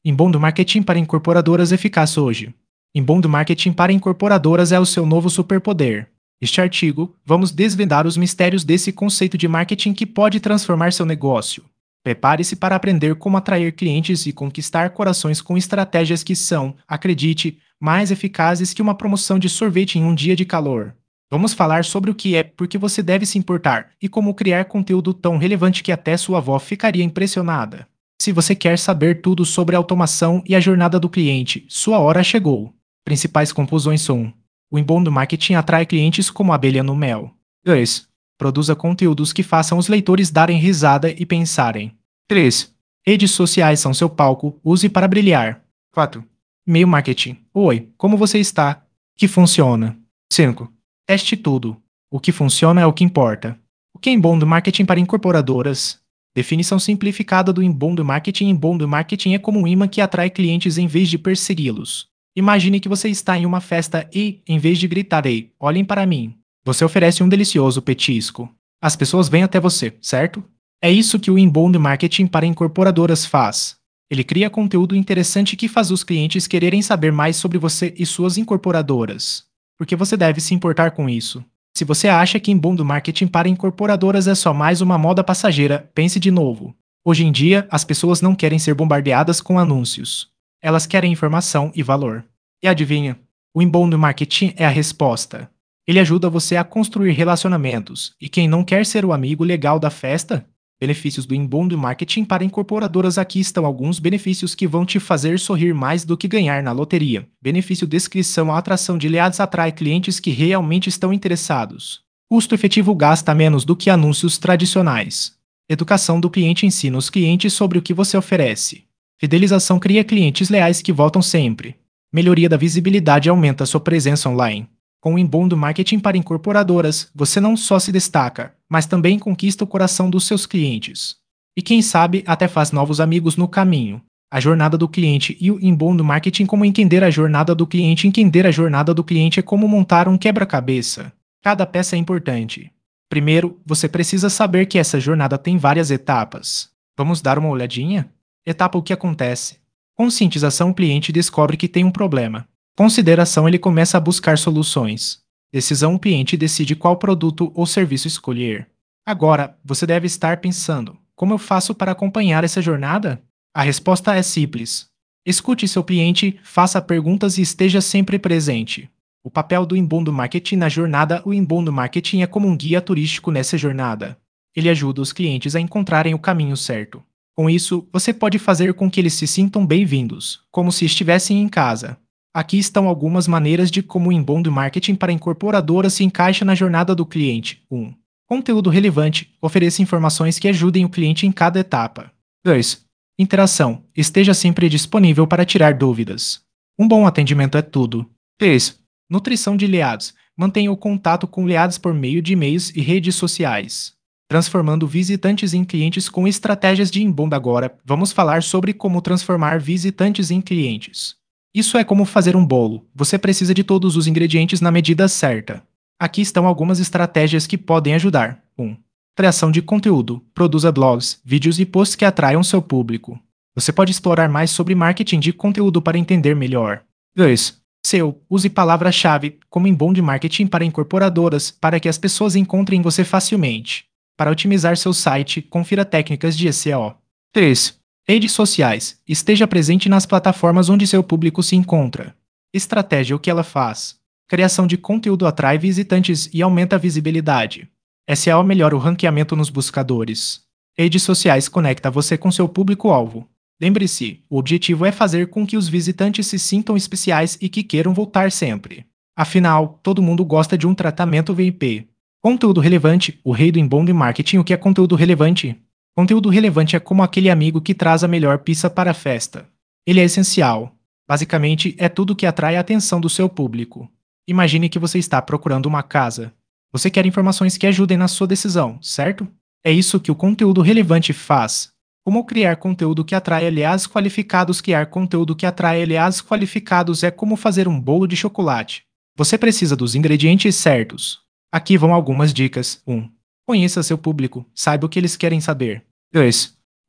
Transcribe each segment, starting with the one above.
Inbound Marketing para incorporadoras eficaz hoje. Inbound Marketing para incorporadoras é o seu novo superpoder. Neste artigo, vamos desvendar os mistérios desse conceito de marketing que pode transformar seu negócio. Prepare-se para aprender como atrair clientes e conquistar corações com estratégias que são, acredite, mais eficazes que uma promoção de sorvete em um dia de calor. Vamos falar sobre o que é, por que você deve se importar e como criar conteúdo tão relevante que até sua avó ficaria impressionada. Se você quer saber tudo sobre automação e a jornada do cliente, sua hora chegou. Principais conclusões são: o inbound marketing atrai clientes como abelha no mel. 2. Produza conteúdos que façam os leitores darem risada e pensarem. 3. Redes sociais são seu palco, use para brilhar. 4. E-mail marketing. Oi, como você está? Que funciona. 5. Teste tudo. O que funciona é o que importa. O que é inbound marketing para incorporadoras? Definição simplificada do inbound marketing. Inbound marketing é como um imã que atrai clientes em vez de persegui-los. Imagine que você está em uma festa e, em vez de gritar "Ei, olhem para mim", você oferece um delicioso petisco. As pessoas vêm até você, certo? É isso que o inbound marketing para incorporadoras faz. Ele cria conteúdo interessante que faz os clientes quererem saber mais sobre você e suas incorporadoras. Por que você deve se importar com isso? Se você acha que inbound marketing para incorporadoras é só mais uma moda passageira, pense de novo. Hoje em dia, as pessoas não querem ser bombardeadas com anúncios. Elas querem informação e valor. E adivinha? O inbound marketing é a resposta. Ele ajuda você a construir relacionamentos. E quem não quer ser o amigo legal da festa? Benefícios do inbound marketing para incorporadoras. Aqui estão alguns benefícios que vão te fazer sorrir mais do que ganhar na loteria. Benefício: descrição: a atração de leads atrai clientes que realmente estão interessados. Custo efetivo: gasta menos do que anúncios tradicionais. Educação do cliente: ensina os clientes sobre o que você oferece. Fidelização: cria clientes leais que voltam sempre. Melhoria da visibilidade: aumenta sua presença online. Com o inbound marketing para incorporadoras, você não só se destaca, mas também conquista o coração dos seus clientes. E quem sabe, até faz novos amigos no caminho. A jornada do cliente e o inbound marketing. Como entender a jornada do cliente? Entender a jornada do cliente é como montar um quebra-cabeça. Cada peça é importante. Primeiro, você precisa saber que essa jornada tem várias etapas. Vamos dar uma olhadinha? Etapa: o que acontece? Conscientização: o cliente descobre que tem um problema. Consideração: ele começa a buscar soluções. Decisão: o cliente decide qual produto ou serviço escolher. Agora, você deve estar pensando: como eu faço para acompanhar essa jornada? A resposta é simples. Escute seu cliente, faça perguntas e esteja sempre presente. O papel do inbound marketing na jornada: o inbound marketing é como um guia turístico nessa jornada. Ele ajuda os clientes a encontrarem o caminho certo. Com isso, você pode fazer com que eles se sintam bem-vindos, como se estivessem em casa. Aqui estão algumas maneiras de como o inbound marketing para incorporadoras se encaixa na jornada do cliente. 1. Conteúdo relevante: ofereça informações que ajudem o cliente em cada etapa. 2. Interação: esteja sempre disponível para tirar dúvidas. Um bom atendimento é tudo. 3. Nutrição de leads: mantenha o contato com leads por meio de e-mails e redes sociais. Transformando visitantes em clientes com estratégias de inbound. Agora, vamos falar sobre como transformar visitantes em clientes. Isso é como fazer um bolo. Você precisa de todos os ingredientes na medida certa. Aqui estão algumas estratégias que podem ajudar. 1. Criação de conteúdo. Produza blogs, vídeos e posts que atraiam seu público. Você pode explorar mais sobre marketing de conteúdo para entender melhor. 2. SEO. Use palavra-chave como inbound marketing para incorporadoras para que as pessoas encontrem você facilmente. Para otimizar seu site, confira técnicas de SEO. 3. Redes sociais. Esteja presente nas plataformas onde seu público se encontra. Estratégia: o que ela faz? Criação de conteúdo atrai visitantes e aumenta a visibilidade. SEO melhora o ranqueamento nos buscadores. Redes sociais conecta você com seu público-alvo. Lembre-se, o objetivo é fazer com que os visitantes se sintam especiais e que queiram voltar sempre. Afinal, todo mundo gosta de um tratamento VIP. Conteúdo relevante: o rei do inbound marketing. O que é conteúdo relevante? Conteúdo relevante é como aquele amigo que traz a melhor pizza para a festa. Ele é essencial. Basicamente, é tudo que atrai a atenção do seu público. Imagine que você está procurando uma casa. Você quer informações que ajudem na sua decisão, certo? É isso que o conteúdo relevante faz. Como criar conteúdo que atrai aliados qualificados? Criar conteúdo que atrai aliados qualificados é como fazer um bolo de chocolate. Você precisa dos ingredientes certos. Aqui vão algumas dicas. 1. Conheça seu público, saiba o que eles querem saber. 2.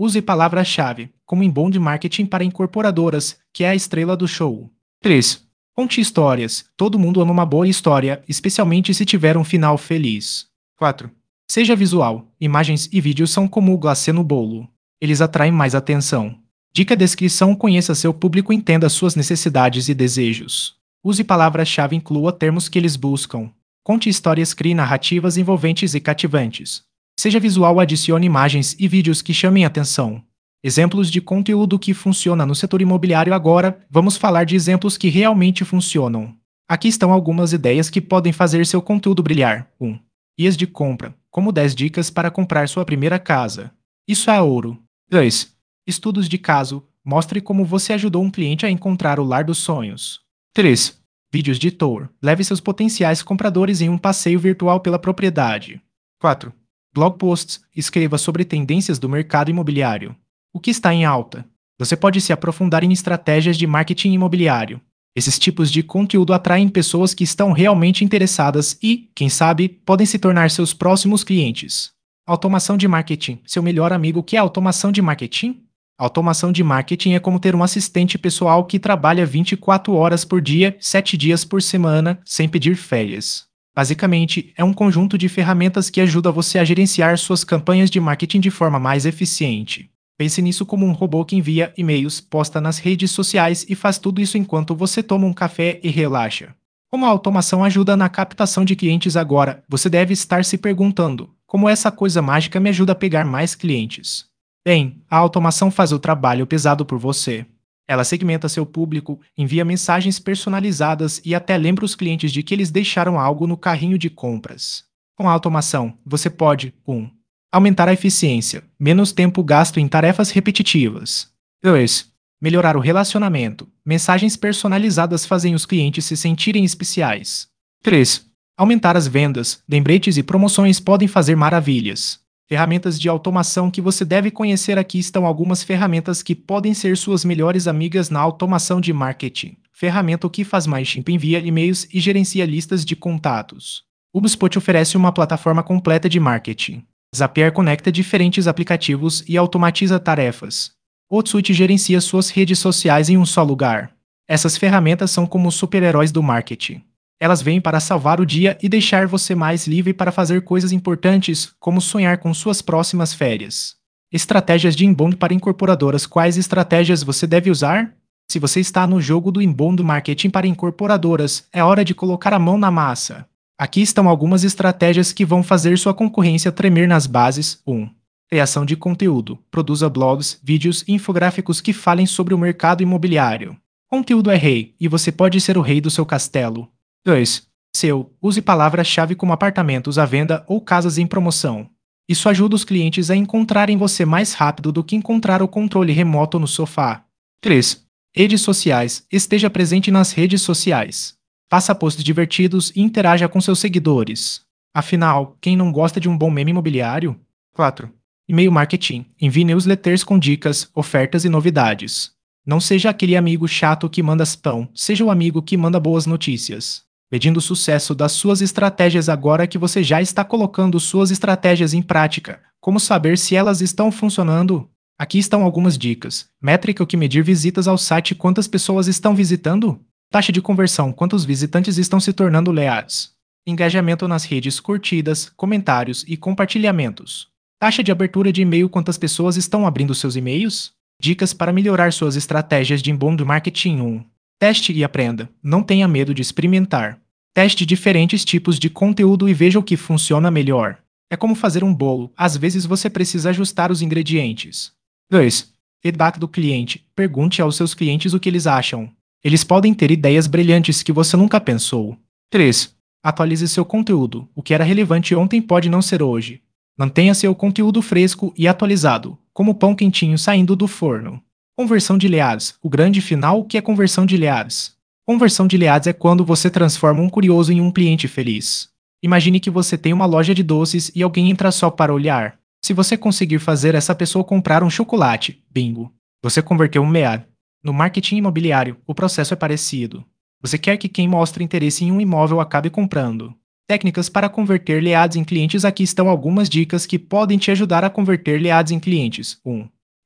Use palavra-chave, como inbound marketing para incorporadoras, que é a estrela do show. 3. Conte histórias. Todo mundo ama uma boa história, especialmente se tiver um final feliz. 4. Seja visual. Imagens e vídeos são como o glacê no bolo. Eles atraem mais atenção. Dica: descrição: conheça seu público e entenda suas necessidades e desejos. Use palavra-chave, inclua termos que eles buscam. Conte histórias, crie narrativas envolventes e cativantes. Seja visual, adicione imagens e vídeos que chamem atenção. Exemplos de conteúdo que funciona no setor imobiliário. Agora, vamos falar de exemplos que realmente funcionam. Aqui estão algumas ideias que podem fazer seu conteúdo brilhar. 1. Guias de compra, como 10 dicas para comprar sua primeira casa. Isso é ouro. 2. Estudos de caso, mostre como você ajudou um cliente a encontrar o lar dos sonhos. 3. Vídeos de tour, leve seus potenciais compradores em um passeio virtual pela propriedade. 4. Blog posts, escreva sobre tendências do mercado imobiliário. O que está em alta? Você pode se aprofundar em estratégias de marketing imobiliário. Esses tipos de conteúdo atraem pessoas que estão realmente interessadas e, quem sabe, podem se tornar seus próximos clientes. Automação de marketing, seu melhor amigo. O que é automação de marketing? Automação de marketing é como ter um assistente pessoal que trabalha 24 horas por dia, 7 dias por semana, sem pedir férias. Basicamente, é um conjunto de ferramentas que ajuda você a gerenciar suas campanhas de marketing de forma mais eficiente. Pense nisso como um robô que envia e-mails, posta nas redes sociais e faz tudo isso enquanto você toma um café e relaxa. Como a automação ajuda na captação de clientes agora, você deve estar se perguntando: como essa coisa mágica me ajuda a pegar mais clientes? Bem, a automação faz o trabalho pesado por você. Ela segmenta seu público, envia mensagens personalizadas e até lembra os clientes de que eles deixaram algo no carrinho de compras. Com a automação, você pode 1. Aumentar a eficiência, menos tempo gasto em tarefas repetitivas. 2. Melhorar o relacionamento. Mensagens personalizadas fazem os clientes se sentirem especiais. 3. Aumentar as vendas. Lembretes e promoções podem fazer maravilhas. Ferramentas de automação que você deve conhecer. Aqui estão algumas ferramentas que podem ser suas melhores amigas na automação de marketing. Ferramenta que faz MailChimp envia e-mails e gerencia listas de contatos. HubSpot oferece uma plataforma completa de marketing. Zapier conecta diferentes aplicativos e automatiza tarefas. Hootsuite gerencia suas redes sociais em um só lugar. Essas ferramentas são como os super-heróis do marketing. Elas vêm para salvar o dia e deixar você mais livre para fazer coisas importantes, como sonhar com suas próximas férias. Estratégias de inbound para incorporadoras. Quais estratégias você deve usar? Se você está no jogo do inbound marketing para incorporadoras, é hora de colocar a mão na massa. Aqui estão algumas estratégias que vão fazer sua concorrência tremer nas bases. 1. Criação de conteúdo. Produza blogs, vídeos e infográficos que falem sobre o mercado imobiliário. Conteúdo é rei, e você pode ser o rei do seu castelo. 2. SEO. Use palavra-chave como apartamentos à venda ou casas em promoção. Isso ajuda os clientes a encontrarem você mais rápido do que encontrar o controle remoto no sofá. 3. Redes sociais. Esteja presente nas redes sociais. Faça posts divertidos e interaja com seus seguidores. Afinal, quem não gosta de um bom meme imobiliário? 4. E-mail marketing. Envie newsletters com dicas, ofertas e novidades. Não seja aquele amigo chato que manda spam, seja o amigo que manda boas notícias. Medindo o sucesso das suas estratégias. Agora que você já está colocando suas estratégias em prática, como saber se elas estão funcionando? Aqui estão algumas dicas. Métrica: o que medir visitas ao site. Quantas pessoas estão visitando? Taxa de conversão: quantos visitantes estão se tornando leais? Engajamento nas redes: curtidas, comentários e compartilhamentos. Taxa de abertura de e-mail: quantas pessoas estão abrindo seus e-mails? Dicas para melhorar suas estratégias de inbound marketing. 1. Teste e aprenda. Não tenha medo de experimentar. Teste diferentes tipos de conteúdo e veja o que funciona melhor. É como fazer um bolo, às vezes você precisa ajustar os ingredientes. 2. Feedback do cliente. Pergunte aos seus clientes o que eles acham. Eles podem ter ideias brilhantes que você nunca pensou. 3. Atualize seu conteúdo. O que era relevante ontem pode não ser hoje. Mantenha seu conteúdo fresco e atualizado, como pão quentinho saindo do forno. Conversão de leads. O grande final: o que é conversão de leads? Conversão de leads é quando você transforma um curioso em um cliente feliz. Imagine que você tem uma loja de doces e alguém entra só para olhar. Se você conseguir fazer essa pessoa comprar um chocolate, bingo! Você converteu um lead. No marketing imobiliário, o processo é parecido. Você quer que quem mostre interesse em um imóvel acabe comprando. Técnicas para converter leads em clientes. Aqui estão algumas dicas que podem te ajudar a converter leads em clientes. 1.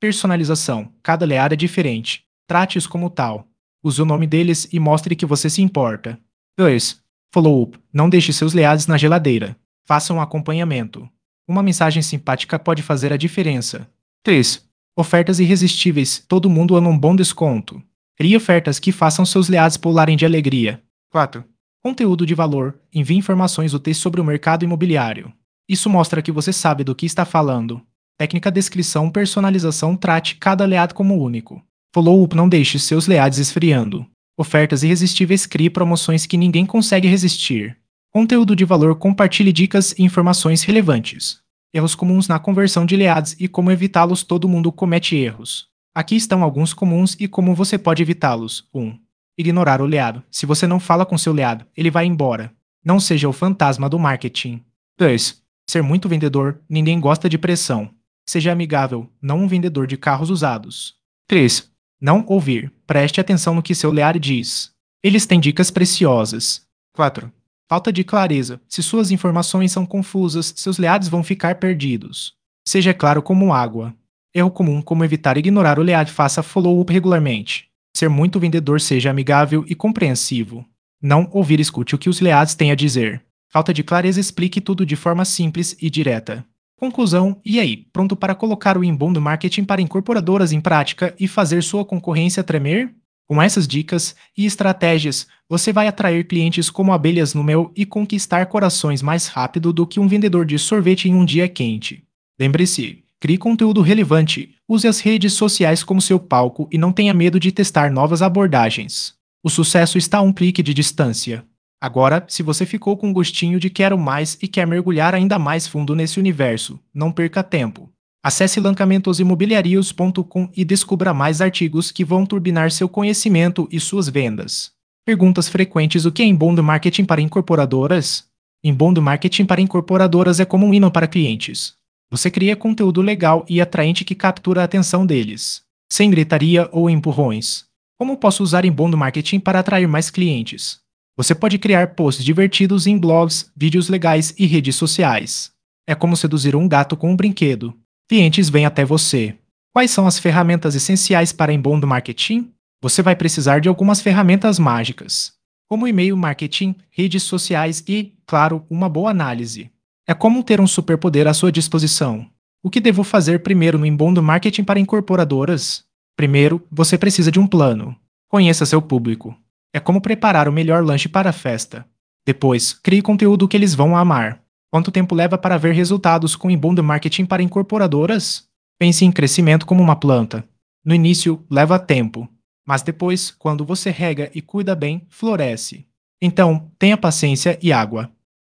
Personalização. Cada lead é diferente. Trate-os como tal. Use o nome deles e mostre que você se importa. 2. Follow-up. Não deixe seus leads na geladeira. Faça um acompanhamento. Uma mensagem simpática pode fazer a diferença. 3. Ofertas irresistíveis. Todo mundo ama um bom desconto. Crie ofertas que façam seus leads pularem de alegria. 4. Conteúdo de valor. Envie informações úteis sobre o mercado imobiliário. Isso mostra que você sabe do que está falando. Técnica descrição personalização trate cada lead como único. Follow-up não deixe seus leads esfriando. Ofertas irresistíveis crie promoções que ninguém consegue resistir. Conteúdo de valor compartilhe dicas e informações relevantes. Erros comuns na conversão de leads e como evitá-los. Todo mundo comete erros. Aqui estão alguns comuns e como você pode evitá-los. 1. Ignorar o lead. Se você não fala com seu lead, ele vai embora. Não seja o fantasma do marketing. 2. Ser muito vendedor. Ninguém gosta de pressão. Seja amigável, não um vendedor de carros usados. 3. Não ouvir. Preste atenção no que seu lead diz. Eles têm dicas preciosas. 4. Falta de clareza. Se suas informações são confusas, seus leads vão ficar perdidos. Seja claro como água. Erro comum como evitar ignorar o lead. Faça follow-up regularmente. Ser muito vendedor. Seja amigável e compreensivo. Não ouvir. Escute o que os leads têm a dizer. Falta de clareza. Explique tudo de forma simples e direta. Conclusão, e aí, pronto para colocar o inbound marketing para incorporadoras em prática e fazer sua concorrência tremer? Com essas dicas e estratégias, você vai atrair clientes como abelhas no mel e conquistar corações mais rápido do que um vendedor de sorvete em um dia quente. Lembre-se, crie conteúdo relevante, use as redes sociais como seu palco e não tenha medo de testar novas abordagens. O sucesso está a um clique de distância. Agora, se você ficou com gostinho de quero mais e quer mergulhar ainda mais fundo nesse universo, não perca tempo. Acesse lancamentosimobiliarios.com e descubra mais artigos que vão turbinar seu conhecimento e suas vendas. Perguntas frequentes: o que é inbound marketing para incorporadoras? Inbound marketing para incorporadoras é como um imã para clientes. Você cria conteúdo legal e atraente que captura a atenção deles, sem gritaria ou empurrões. Como posso usar inbound marketing para atrair mais clientes? Você pode criar posts divertidos em blogs, vídeos legais e redes sociais. É como seduzir um gato com um brinquedo. Clientes vêm até você. Quais são as ferramentas essenciais para inbound marketing? Você vai precisar de algumas ferramentas mágicas, como e-mail marketing, redes sociais e, claro, uma boa análise. É como ter um superpoder à sua disposição. O que devo fazer primeiro no inbound marketing para incorporadoras? Primeiro, você precisa de um plano. Conheça seu público. É como preparar o melhor lanche para a festa. Depois, crie conteúdo que eles vão amar. Quanto tempo leva para ver resultados com inbound marketing para incorporadoras? Pense em crescimento como uma planta. No início, leva tempo. Mas depois, quando você rega e cuida bem, floresce. Então, tenha paciência e água.